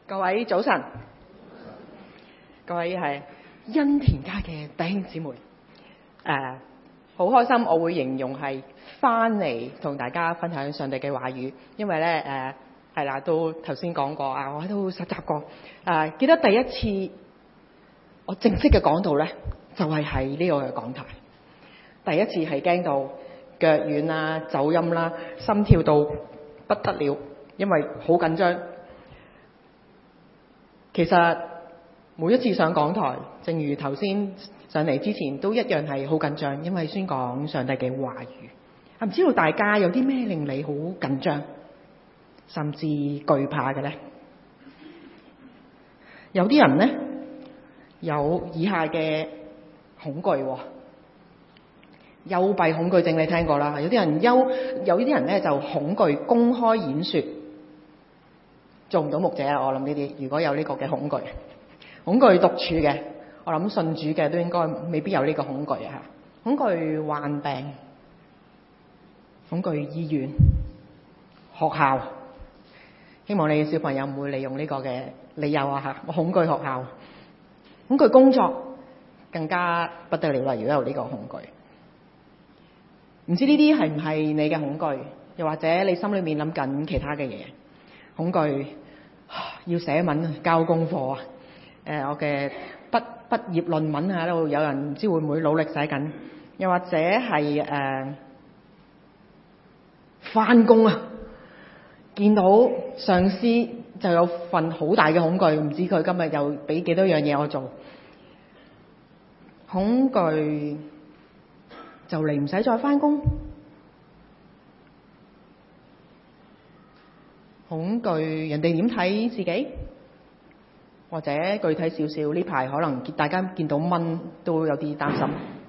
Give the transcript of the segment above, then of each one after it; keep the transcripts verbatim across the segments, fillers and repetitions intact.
各位早晨，各位係恩田家嘅弟兄姊妹，誒、呃，好開心，我會形容係翻嚟同大家分享上帝嘅話語，因為咧誒係啦，都頭先講過啊，我都實習過，誒、呃，記得第一次我正式嘅講道咧，就係喺呢個嘅講台，第一次係驚到腳軟啦、走音啦、心跳到不得了，因為好緊張。其實每一次上講台，正如頭先上嚟之前都一樣係好緊張，因為宣講上帝嘅話語。唔知道大家有啲咩令你好緊張，甚至懼怕嘅呢？有啲人呢，有以下嘅恐懼、哦，幽閉恐懼症你聽過啦。有啲人幽，有啲人呢就恐懼公開演說。做唔到牧者啊！我諗呢啲如果有呢個嘅恐懼，恐懼獨處嘅，我諗信主嘅都應該未必有呢個恐懼啊！恐懼患病，恐懼醫院、學校，希望你嘅小朋友唔會利用呢個嘅理由啊！嚇，我恐懼學校，恐懼工作，更加不得了啦！如果有呢個恐懼，唔知呢啲係唔係你嘅恐懼，又或者你心裏面諗緊其他嘅嘢？恐懼要寫文交功課啊！誒、呃，我嘅畢畢業論文喺度，有人唔知會唔會努力寫緊？又或者係誒返工啊，見到上司就有份好大嘅恐懼，唔知佢今日又俾幾多樣嘢我做？恐懼就嚟唔使再返工。恐懼人哋點睇自己，或者具體少少，呢排可能大家見到蚊都有啲擔心。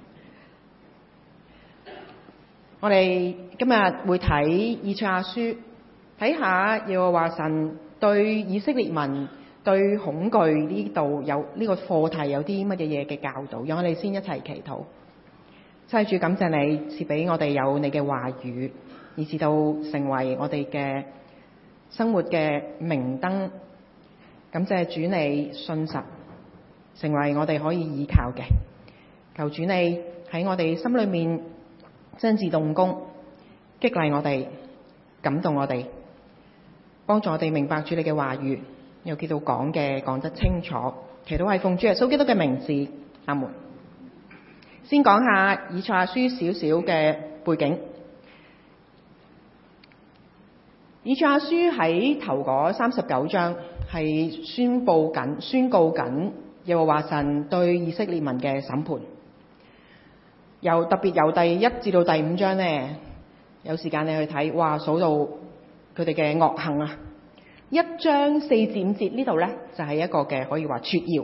我哋今日會睇以賽亞書，睇下耶和華神對以色列民對恐懼呢度有呢個課題有啲乜嘢嘢嘅教導。讓我哋先一齊祈禱。親主，感謝你賜俾我哋有你嘅話語，以至到成為我哋嘅生活嘅明燈。感謝主你信實，成為我哋可以依靠嘅。求主你喺我哋心裏面親自動工，激勵我哋，感動我哋，幫助我哋明白主你嘅話語，又叫到講嘅講得清楚。祈禱係奉主耶穌基督嘅名字，阿門。先講下以賽亞書少少嘅背景。以賽亞書喺頭嗰三十九章係宣佈緊、宣告緊耶和華神對以色列民嘅審判。由特別由第一至到第五章呢，有時間你去睇，哇，數到佢哋嘅惡行啊！一章四至五節呢度呢，就係、是、一個嘅可以話撮要。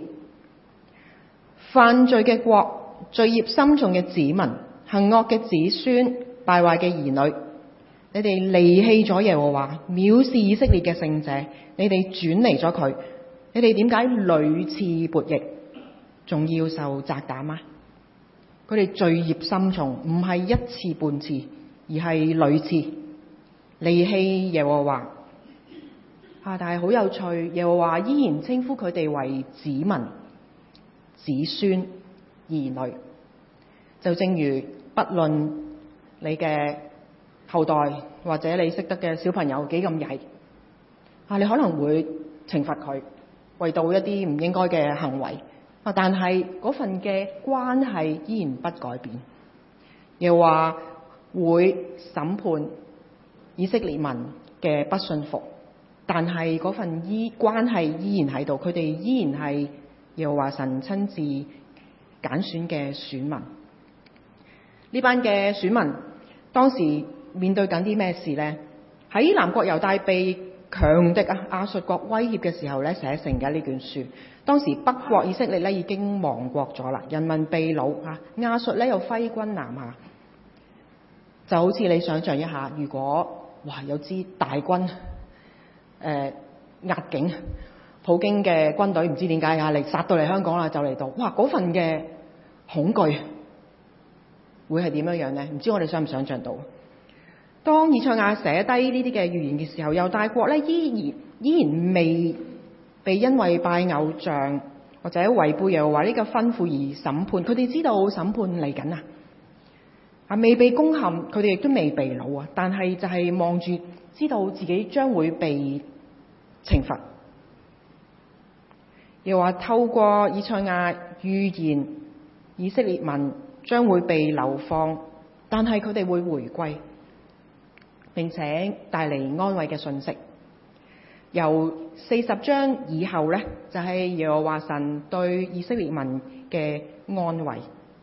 犯罪嘅國、罪孽深重嘅子民、行惡嘅子孫、敗壞嘅兒女。你哋離棄咗耶和華，藐視以色列嘅聖者，你哋轉離咗佢，你哋點解屢次悖逆，仲要受責打嗎？佢哋罪孽深重，唔係一次半次，而係屢次離棄耶和華。啊！但係好有趣，耶和華依然稱呼佢哋為子民、子孫、兒女。就正如不論你嘅後代或者你識得嘅小朋友幾咁曳啊，你可能會懲罰佢，為到一啲唔應該嘅行為啊，但係嗰份嘅關係依然不改變。又話會審判以色列民嘅不信服，但係嗰份依關係依然喺度，佢哋依然係又話神親自揀選嘅選民。呢班嘅選民當時面對緊啲咩事呢？喺南國猶大被強敵啊亞述國威脅嘅時候咧，寫成嘅呢卷書。當時北國以色列咧已經亡國咗啦，人民被擄啊，亞述咧又揮軍南下。就好似你想象一下，如果哇有支大軍誒壓境，普京嘅軍隊唔知點解啊嚟殺到嚟香港啦，就嚟到，哇嗰份嘅恐懼會係點樣樣呢？唔知我哋想唔想象到？當以賽亞寫低呢啲嘅預言嘅時候，猶大國咧依然依然未被因為拜偶像或者違背耶和華呢個吩咐而審判。佢哋知道審判嚟緊啊，啊未被攻陷，佢哋亦都未被擄啊，但係就係望住知道自己將會被懲罰。又話透過以賽亞預言以色列民將會被流放，但係佢哋會回歸，並且帶嚟安慰嘅信息。由四十章以後呢，就係耶和華神對以色列民嘅安慰。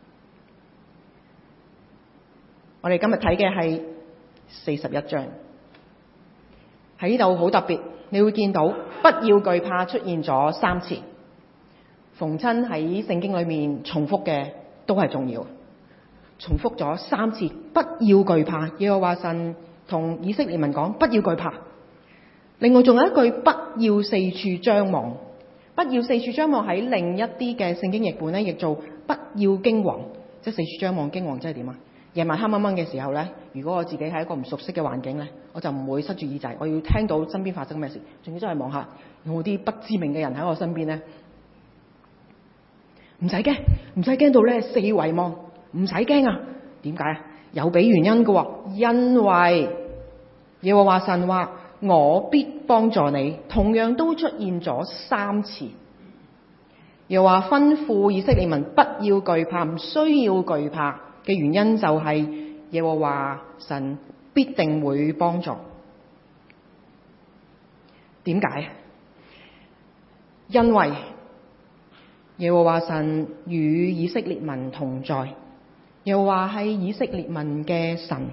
我哋今日睇嘅係四十一章，喺呢度好特別，你會見到不要懼怕出現咗三次。逢親喺聖經裏面重複嘅都係重要，重複咗三次，不要懼怕。耶和華神同以色列民講不要懼怕。另外仲有一句不要四處張望，不要四處張望喺另一啲嘅聖經譯本咧，亦做不要驚惶。即係四處張望，驚惶即係點啊？夜晚黑掹掹嘅時候咧，如果我自己喺一個唔熟悉嘅環境咧，我就唔會塞住耳仔，我要聽到身邊發生咩事，仲要真係望下有冇啲不知名嘅人喺我身邊咧。唔使驚，唔使驚到咧四圍望，唔使驚啊！點解啊？有俾原因嘅，因為耶和華神話我必幫助你，同樣都出現咗三次。又話吩咐以色列民不要懼怕，唔需要懼怕嘅原因就係耶和華神必定會幫助。點解？因為耶和華神與以色列民同在，又話係以色列民嘅神。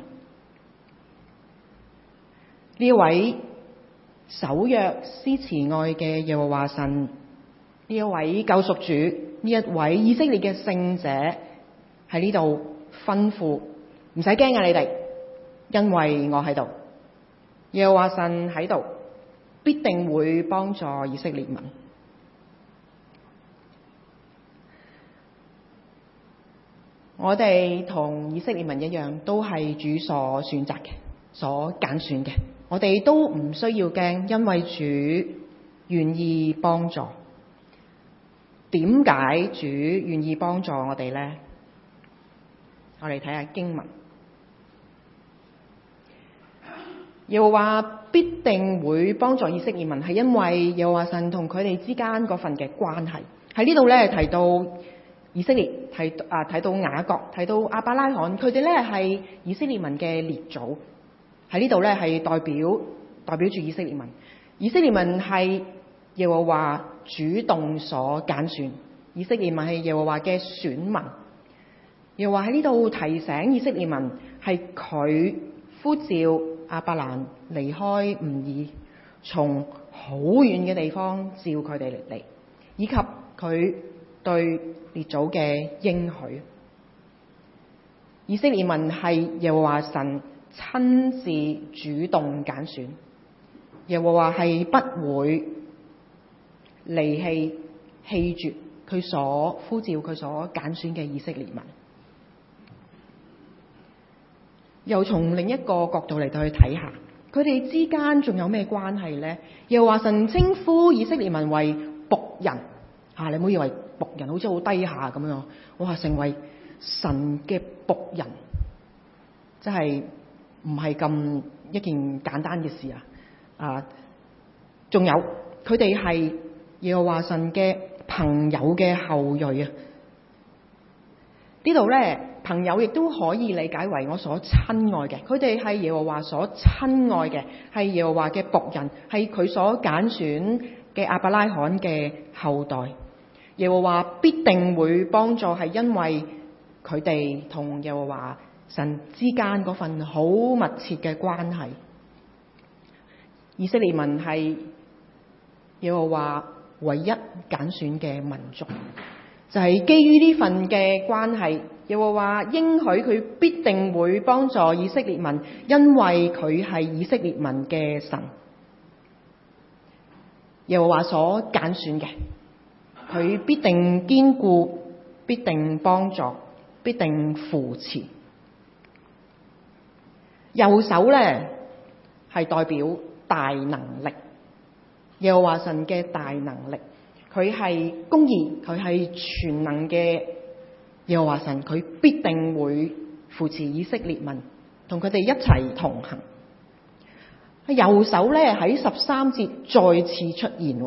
呢位守約施慈愛嘅耶和華神，呢一位救贖主，呢一位以色列嘅聖者喺呢度吩咐，唔使驚啊你哋，因為我喺度。耶和華神喺度，必定會幫助以色列民。我哋同以色列民一樣，都係主所選擇嘅，所揀選嘅。我哋都唔需要驚，因為主願意幫助。點解主願意幫助我哋呢？我哋睇下經文。耶和華必定會幫助以色列民，係因為耶和華神同佢哋之間嗰份嘅關係。喺呢度咧提到以色列，睇啊睇到雅各，睇到亞伯拉罕，佢哋咧係以色列民嘅列祖。喺呢度咧係代表代表住以色列民。以色列民係耶和華主動所揀選，以色列民係耶和華嘅選民。耶和華喺呢度提醒以色列民，係佢呼召亞伯蘭離開吾珥，從好遠嘅地方召佢哋嚟，以及佢對列祖嘅應許。以色列民係耶和華神親自主動揀選，耶和華係不會離棄棄絕佢所呼召佢所揀選嘅以色列民。又從另一個角度嚟到去睇下，佢哋之間仲有咩關係呢？又話神稱呼以色列民為僕人，吓、啊、你唔好以為僕人好似好低下咁樣，我話成為神嘅僕人，真係唔係咁一件簡單嘅事啊！啊，仲有佢哋係耶和華神嘅朋友嘅後裔啊！呢度咧，朋友亦都可以理解為我所親愛嘅，佢哋係耶和華所親愛嘅，係耶和華嘅僕人，係佢所揀選嘅亞伯拉罕嘅後代。耶和華必定會幫助，係因為佢哋同耶和華神之間嗰份好密切嘅關係。以色列民係耶和華唯一揀選嘅民族。就係基於呢份嘅關係，耶和華應許佢必定會幫助以色列民，因為佢係以色列民嘅神。耶和華所揀選嘅，佢必定堅固，必定幫助，必定扶持。右手咧係代表大能力， 耶和華神嘅大能力，佢係公義，佢係全能嘅耶和華神，佢必定會扶持以色列民，同佢哋一齊同行。右手咧喺十三節再次出現。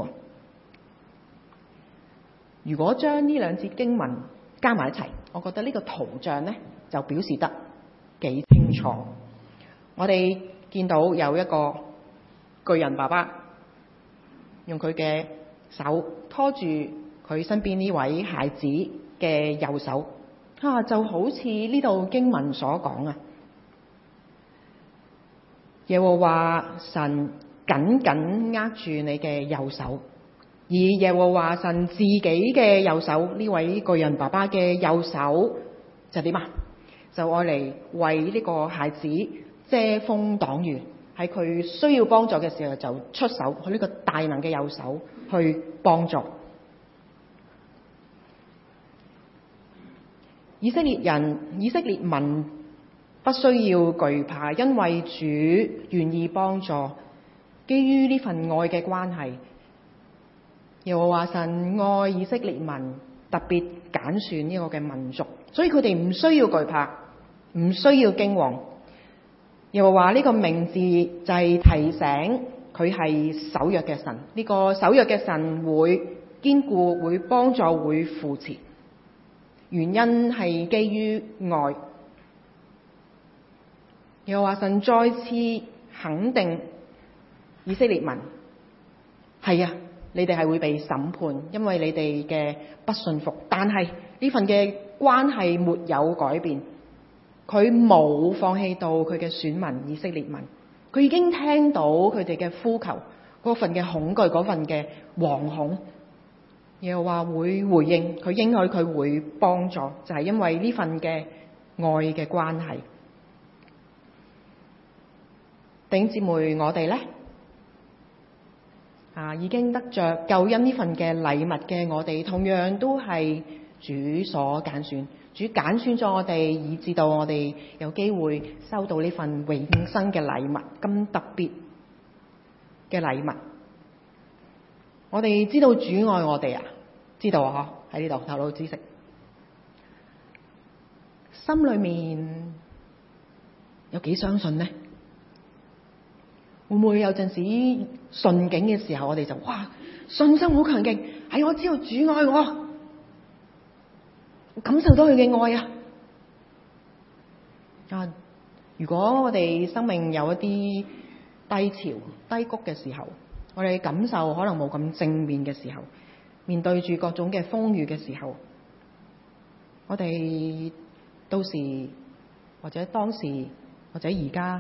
如果將呢兩節經文加埋一齊，我覺得呢個圖像咧就表示得幾清楚。我哋見到有一個巨人爸爸用佢嘅手拖住佢身邊呢位孩子嘅右手，啊，就好似呢度經文所講啊，耶和華神緊緊握住你嘅右手，而耶和華神自己嘅右手，呢位巨人爸爸嘅右手就點啊？就愛嚟為呢個孩子遮風擋雨，喺佢需要幫助嘅時候就出手，去呢個大能嘅右手去幫助以色列人。以色列民不需要懼怕，因為主願意幫助。基於呢份愛嘅關係，耶和華神愛以色列民，特別揀選呢個嘅民族，所以佢哋唔需要懼怕，唔需要驚惶。耶和華呢個名字就係提醒佢係守約嘅神，呢個守約嘅神會堅固、會幫助、會扶持。原因係基於愛。耶和華神再次肯定以色列民，係啊，你哋係會被審判，因為你哋嘅不信服。但係呢份嘅關係沒有改變，佢冇放棄到佢嘅選民以色列民。佢已經聽到佢哋嘅呼求，嗰份嘅恐懼，嗰份嘅惶恐。耶和華會回應，佢應許佢會幫助，就係因為呢份嘅愛嘅關係。弟兄姊妹，我哋呢啊，已經得着救恩呢份嘅禮物嘅我哋，同樣都係主所揀選。主揀選咗我哋，以致到我哋有機會收到呢份永生嘅禮物，咁特別嘅禮物。我哋知道主愛我哋啊，知道啊，喺呢度頭腦知識，心裏面有幾相信呢？會唔會有陣時順境嘅時候，我哋就哇信心好強勁，係我知道主愛我，我感受到佢嘅愛啊！啊，如果我哋生命有一啲低潮、低谷嘅時候，我哋感受可能冇咁正面嘅時候，面對住各種嘅風雨嘅時候，我哋到時或者當時或者而家，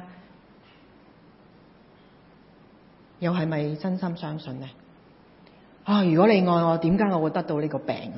又係咪真心相信呢？啊！如果你愛我，點解我會得到呢個病啊？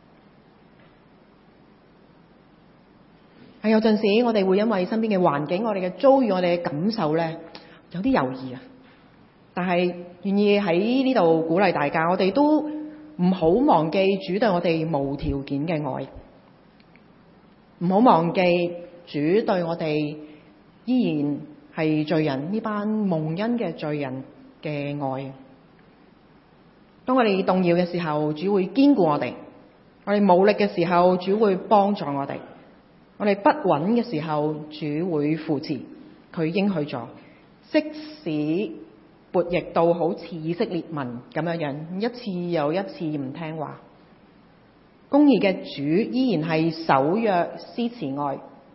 係有陣時，我哋會因為身邊嘅環境、我哋嘅遭遇、我哋嘅感受咧，有啲猶豫啊。但係願意喺呢度鼓勵大家，我哋都唔好忘記主對我哋無條件嘅愛，唔好忘記主對我哋依然係罪人，呢班蒙恩嘅罪人嘅愛。當我哋動搖嘅時候，主會堅固我哋；我哋冇力嘅時候，主會幫助我哋；我哋不穩嘅時候，主會扶持。佢應許咗，即使悖逆到好似以色列民咁樣樣，一次又一次唔聽話，公義嘅主依然係守約施慈愛。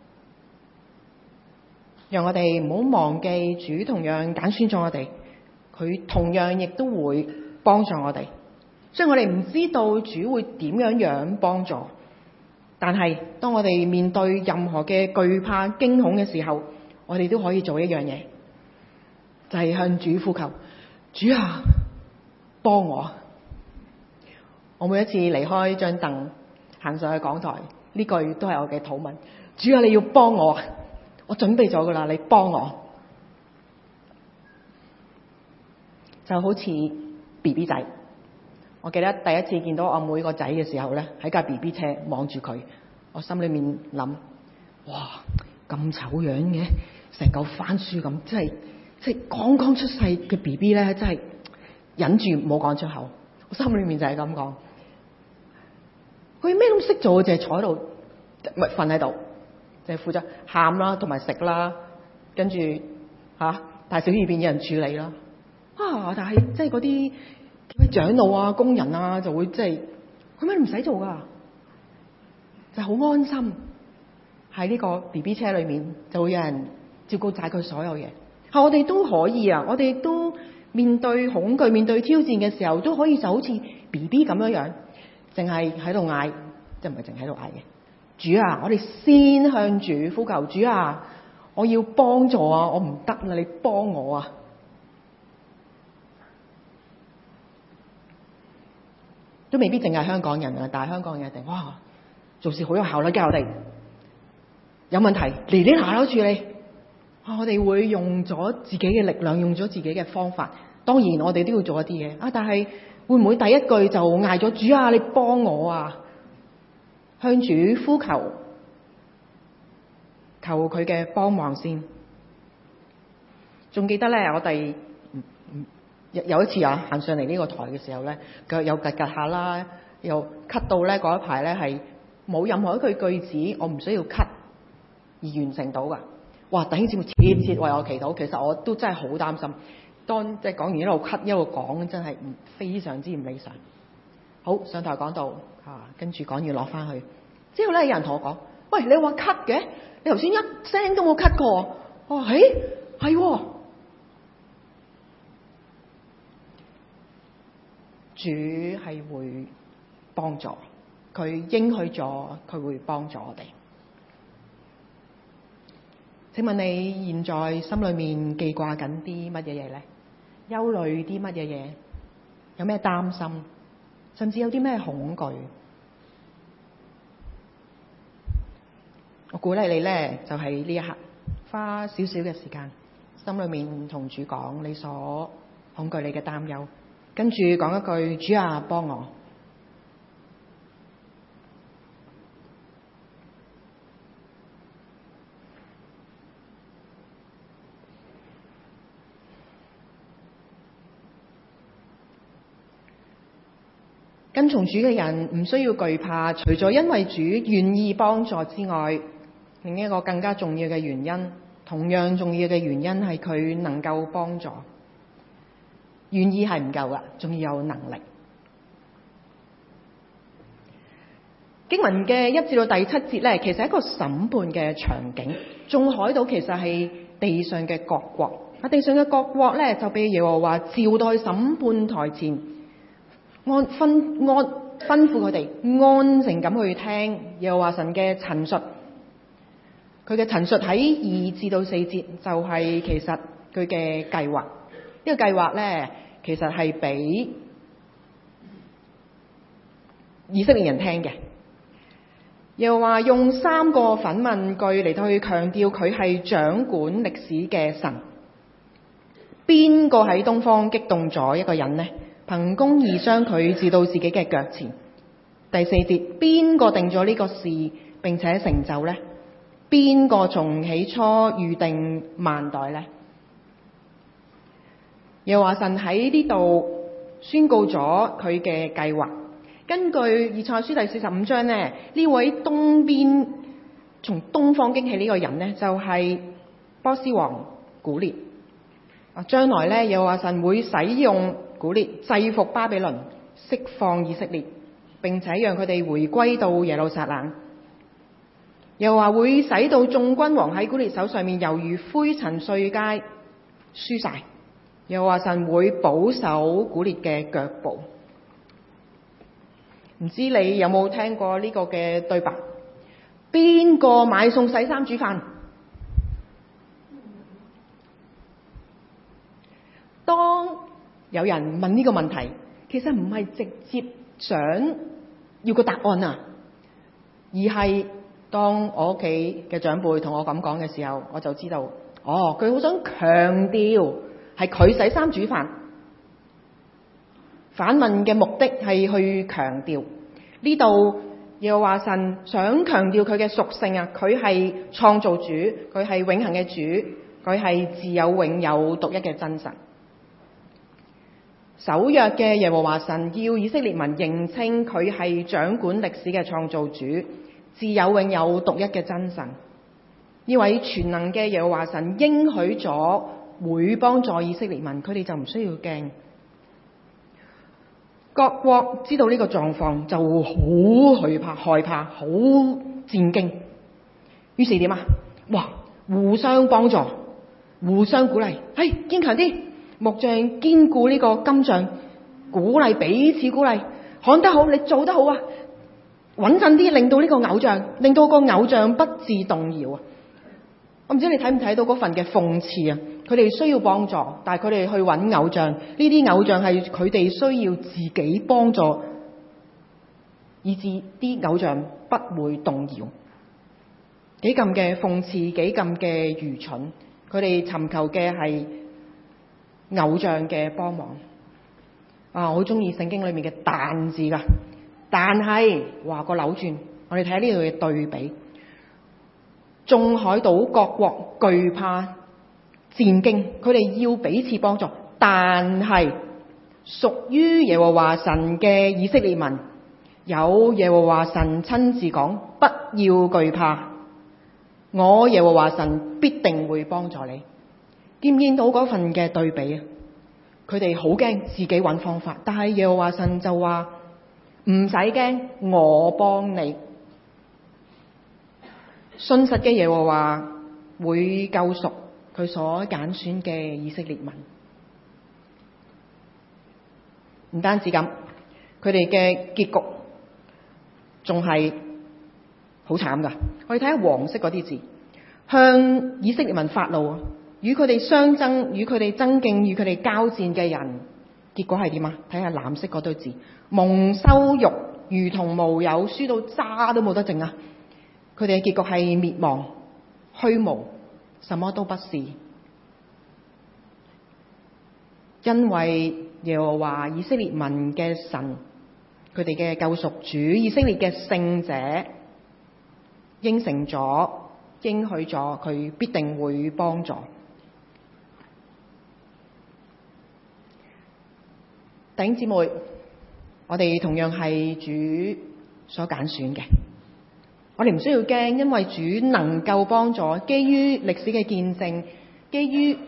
讓我哋唔好忘記主同樣揀選咗我哋，佢同樣亦都會幫助我哋。雖然我哋唔知道主會點樣樣幫助，但係當我哋面對任何嘅懼怕驚恐嘅時候，我哋都可以做一樣嘢，就係向主呼求：主啊，幫我！我每一次離開張凳行上去講台，呢句都係我嘅禱文：主啊，你要幫我！我準備咗噶啦，你幫我。就好似 B B 仔，我記得第一次見到我妹個仔嘅時候咧，喺架 B B 車望住佢，我心裏面諗：哇，咁醜樣嘅，成嚿番薯咁，真係即係剛剛出世嘅 B B 咧，真係忍住冇講出口。我心裏面就係咁講，佢咩都唔識做，淨係坐喺度，咪瞓喺度，淨係負責喊啦，同埋食啦，跟住吓大小二便有人處理啦。啊！但係即係嗰啲咩長老啊、工人啊，就會即係佢咩都唔使做噶，就好安心喺呢個 B B 車裏面，就會有人照顧晒佢所有嘢。係我哋都可以啊！我哋都面對恐懼、面對挑戰嘅時候，都可以就好似 B B 咁樣樣，淨係喺度嗌，即係唔係淨喺度嗌嘅。主啊，我哋先向主呼求，主啊，我要幫助啊，我唔得啦，你幫我啊！都未必淨係香港人啊，但係香港人一定哇，做事好有效率嘅，我哋有問題嚟呢下都處理。啊，我哋會用咗自己嘅力量，用咗自己嘅方法。當然我哋都要做一啲嘢啊，但係會唔會第一句就嗌咗主啊，你幫我啊？向主呼求，求佢嘅幫忙先。仲記得咧，我哋有一次啊，行上嚟呢個台嘅時候咧，腳有趌趌下啦，又咳到咧嗰一排咧係冇任何一句句子，我唔需要咳而完成到噶。哇！弟兄姊妹切切為我祈禱，其實我都真係好擔心。當即係講完一路咳一路講，真係唔非常之唔理想。好，上台講道啊，跟住講完落翻去之後咧，有人同我講：喂，你話咳嘅，你頭先一聲都冇咳過。我話：誒，係喎。主係會幫助，佢應許咗佢會幫助我哋。請問你現在心裏面記掛緊啲乜嘢嘢呢？憂慮啲乜嘢嘢？有咩擔心？甚至有啲咩恐懼？我鼓勵你呢，就喺呢一刻花少少嘅時間，心裏面同主講你所恐懼你嘅擔憂。跟住講一句：主啊，幫我。跟從主嘅人唔需要懼怕，除咗因為主願意幫助之外，另一個更加重要嘅原因，同樣重要嘅原因係佢能夠幫助。願意係唔夠噶，仲要有能力。經文嘅一至到第七節咧，其實係一個審判嘅場景。眾海島其實係地上嘅各國，啊，地上嘅各國咧就被耶和華召到去審判台前，按吩按吩咐佢哋安靜咁去聽耶和華神嘅陳述。佢嘅陳述喺二至到四節就係其實佢嘅計劃。呢個計劃咧，其實係俾以色列人聽嘅。又話用三個反問句嚟到去強調佢係掌管歷史嘅神。邊個喺東方激動咗一個人呢？憑公義將佢置到自己嘅腳前。第四節，邊個定咗呢個事並且成就呢？邊個從起初預定萬代呢？又話神喺呢度宣告咗佢嘅計劃。根據以賽亞書第四十五章呢，呢位東邊從東方興起呢個人呢，就係波斯王古列。啊，將來呢，又話神會使用古列制服巴比倫，釋放以色列，並且讓佢哋回歸到耶路撒冷。又話會使到眾君王喺古列手上面猶如灰塵碎階，輸晒。又話神會保守古列嘅腳步。唔知你有冇聽過呢個嘅對白？邊個買餸洗衫煮飯？當有人問呢個問題，其實唔係直接想要個答案啊，而係當我屋企嘅長輩同我咁講嘅時候，我就知道，哦，佢好想強調係佢洗衫煮飯。反問嘅目的係去強調呢度，又話神想強調佢嘅屬性啊，佢係創造主，佢係永恆嘅主，佢係自有永有獨一嘅真神。 守約嘅耶和華神要以色列民認清佢係掌管歷史嘅創造主，自有永有獨一嘅真神。呢位全能嘅耶和華神應許咗會幫助以色列民，佢哋就唔需要驚。各國知道呢個狀況就好害怕、害怕、好戰驚。於是點啊？哇！互相幫助，互相鼓勵，嘿，堅強啲！木匠堅固呢個金匠，鼓勵彼此鼓勵，看得好，你做得好啊！穩陣啲，令到呢個偶像，令到個偶像不致動搖啊！我唔知你睇唔睇到嗰份嘅諷刺啊？佢哋需要幫助，但係佢哋去揾偶像，呢啲偶像係佢哋需要自己幫助，以致啲偶像不會動搖。幾咁嘅諷刺，幾咁嘅愚蠢！佢哋尋求嘅係偶像嘅幫忙。啊，我好中意聖經裏面嘅但字噶，但係話個扭轉，我哋睇下呢度嘅對比。眾海島各國懼怕戰驚，佢哋要彼此幫助，但係屬於耶和華神嘅以色列民，有耶和華神親自講，不要懼怕，我耶和華神必定會幫助你。見唔見到嗰份嘅對比啊？佢哋好驚，自己揾方法，但係耶和華神就話唔使驚，我幫你。信實嘅耶和華會救贖佢所揀選嘅以色列民。唔單止咁，佢哋嘅結局仲係好慘噶。我哋睇下黃色嗰啲字，向以色列民發怒，與佢哋相爭，與佢哋爭競，與佢哋交戰嘅人，結果係點啊？睇下藍色嗰堆字，蒙羞辱，如同無有，輸到渣都冇得剩啊！佢哋嘅結局係滅亡、虛無，什麼都不是。因為耶和華以色列民嘅神，佢哋嘅救贖主，以色列嘅聖者，應承咗、應許咗，佢必定會幫助。弟兄姊妹，我哋同樣係主所揀選嘅。我哋唔需要驚，因為主能夠幫助。基於歷史嘅見證，基於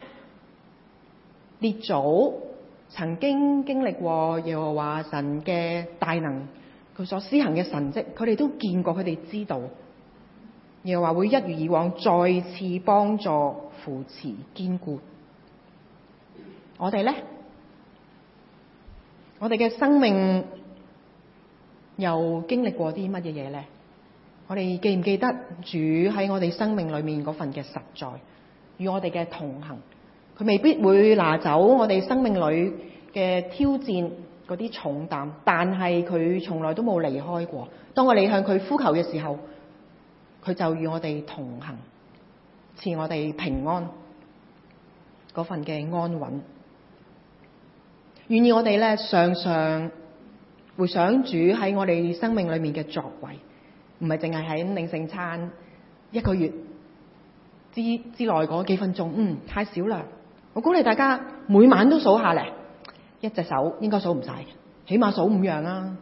列祖曾經經歷過耶和華神嘅大能，佢所施行嘅神蹟，佢哋都見過，佢哋知道耶和華會一如以往再次幫助、扶持、堅固。我哋呢？我哋嘅生命又經歷過啲乜嘢嘢呢？我哋記唔記得主喺我哋生命裏面嗰份嘅實在，與我哋嘅同行？佢未必會拿走我哋生命裏嘅挑戰嗰啲重擔，但係佢從來都冇離開過。當我哋向佢呼求嘅時候，佢就與我哋同行，賜我哋平安嗰份嘅安穩。願意我哋咧常常回想主喺我哋生命裏面嘅作為。唔係淨係喺領聖餐一個月之之內嗰幾分鐘，嗯，太少啦。我鼓勵大家每晚都數下嚟，一隻手應該數唔晒，起碼數五樣啦。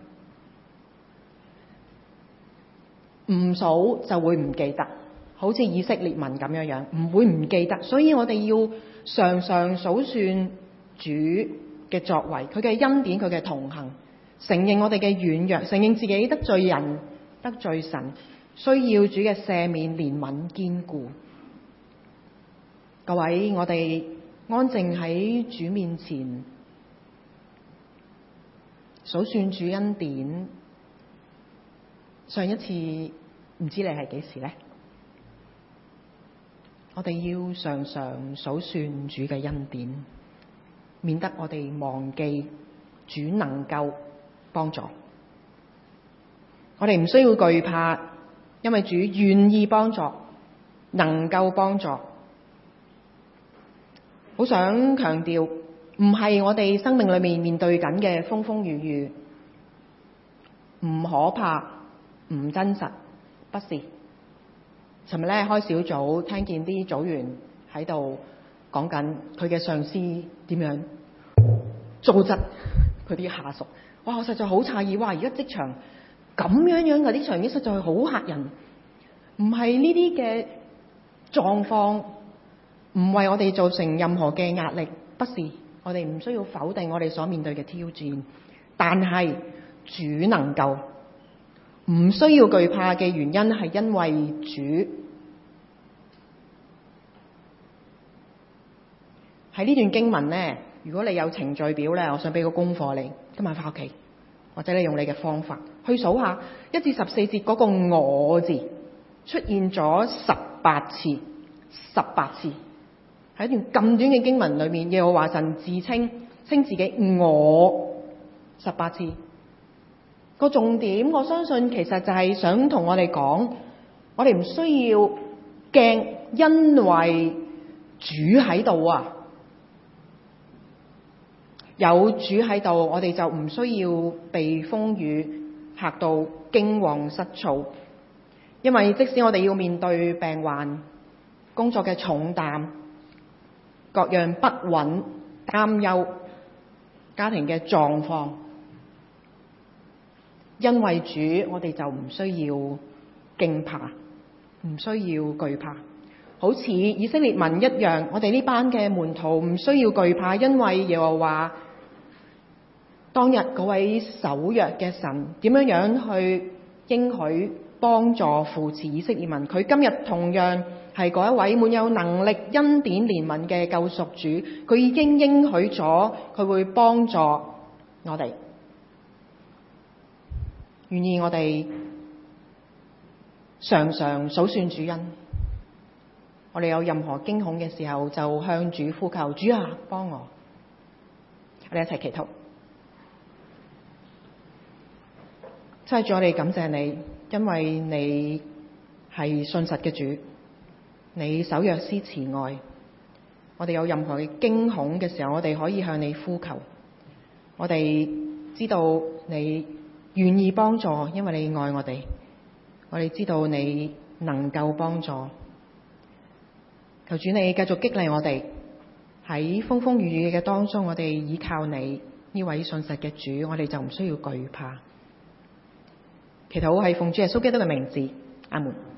唔數就會唔記得，好似以色列民咁樣樣，唔會唔記得。所以我哋要常常數算主嘅作為，佢嘅恩典，佢嘅同行，承認我哋嘅軟弱，承認自己得罪人。得罪神，需要主嘅赦免、憐憫、堅固。各位，我哋安靜喺主面前，數算主恩典。上一次唔知你係幾時呢？我哋要常常數算主嘅恩典，免得我哋忘記主能夠幫助。我哋唔需要懼怕，因為主願意幫助，能夠幫助。好想強調，唔係我哋生命裏面面對緊嘅風風雨雨，唔可怕，唔真實，不是。尋日咧開小組，聽見啲組員喺度講緊佢嘅上司點樣糟質佢啲下屬。哇！我實在好詫異，哇！而家職場咁樣樣嘅啲場面實在係好嚇人。唔係呢啲嘅狀況唔為我哋造成任何嘅壓力，不是，我哋唔需要否定我哋所面對嘅挑戰，但係主能夠唔需要懼怕嘅原因係因為主喺呢段經文呢。如果你有程序表呢，我想俾個功課你，今晚翻屋企或者你用你嘅方法去數下一至十四節嗰個我字出現咗十八次，十八次喺一段咁短嘅經文裏面，耶和華神自稱稱自己我十八次。個重點我相信其實就係想同我哋講，我哋唔需要驚，因為主喺度啊，有主喺度，我哋就唔需要被風雨嚇到驚惶失措。因為即使我哋要面對病患、工作嘅重擔、各樣不穩、擔憂、家庭嘅狀況，因為主，我哋就唔需要驚怕，唔需要懼怕。好似以色列民一樣，我哋呢班嘅門徒唔需要懼怕，因為耶和華當日嗰位守約嘅神點樣樣去應許幫助扶持以色列民，佢今日同樣係嗰一位滿有能力恩典憐憫嘅救贖主，佢已經應許咗佢會幫助我哋。願意我哋常常數算主恩，我哋有任何驚恐嘅時候就向主呼求，主啊，幫我。我哋一齊祈禱。真係主，我哋感謝你，因為你係信實嘅主，你守約施慈愛。我哋有任何嘅驚恐嘅時候，我哋可以向你呼求。我哋知道你願意幫助，因為你愛我哋。我哋知道你能夠幫助。求主你繼續激勵我哋，喺風風雨雨嘅當中，我哋依靠你呢位信實嘅主，我哋就唔需要懼怕。祈禱係奉主耶穌基督嘅名字，阿門。